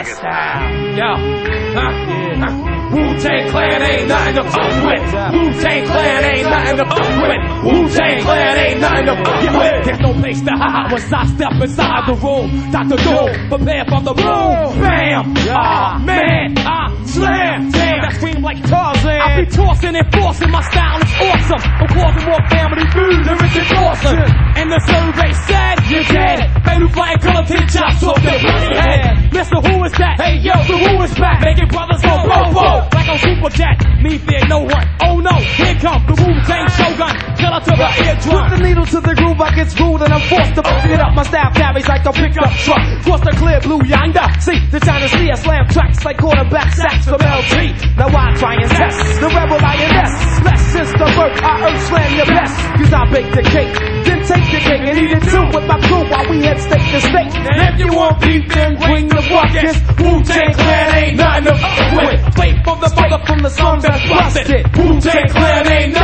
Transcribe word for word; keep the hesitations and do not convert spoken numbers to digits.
style. Yo, huh? Yeah. Wu-Tang Clan ain't nothing to fuck with. Wu-Tang Clan ain't nothing to fuck with. Wu-Tang Clan ain't nothing to fuck with. There's no place to hide once I step inside the room. Doctor Doom, prepare for the boom. Bam! Ah, man, ah, slam. Damn, that scream like Tarzan. I be tossing and forcing, my style is awesome. I'm causing more family food than Richard Dawson. And the survey said, you're dead. Baby flying color tin chops off their bloody head. Mister Who is that? Hey yo, the Who is back. Making brothers go bobo. Like on Superjet, me fear no one. Oh no, here come the Wu-Tang Shogun. Killer to the eardrum. Put the needle to the groove, I get screwed and I'm forced to bust it up. My style carries like a pickup truck. Cross the clear blue yonder. See, the time to see I slam tracks like quarterback sacks from L T. Now I try and test the rebel lioness. Less since the birth, I earth slam your best. Cause I bake the cake, then take the cake and eat it too with my crew while we head state to state. And if you want beef, then bring the buckets. Wu-Tang Clan ain't nothing to fuck with. Straight from the mother from the songs that's busted. Wu-Tang Clan ain't nothing